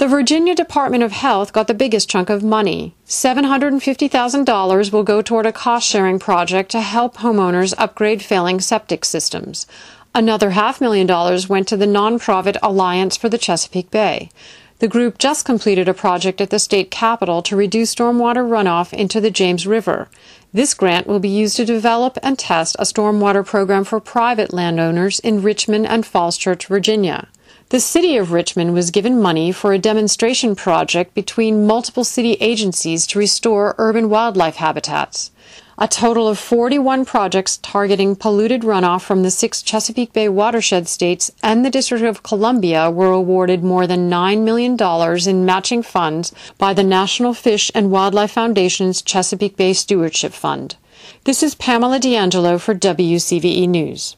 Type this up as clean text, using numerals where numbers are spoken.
The Virginia Department of Health got the biggest chunk of money. $750,000 will go toward a cost-sharing project to help homeowners upgrade failing septic systems. Another $500,000 went to the nonprofit Alliance for the Chesapeake Bay. The group just completed a project at the state capitol to reduce stormwater runoff into the James River. This grant will be used to develop and test a stormwater program for private landowners in Richmond and Falls Church, Virginia. The city of Richmond was given money for a demonstration project between multiple city agencies to restore urban wildlife habitats. A total of 41 projects targeting polluted runoff from the 6 Chesapeake Bay watershed states and the District of Columbia were awarded more than $9 million in matching funds by the National Fish and Wildlife Foundation's Chesapeake Bay Stewardship Fund. This is Pamela D'Angelo for WCVE News.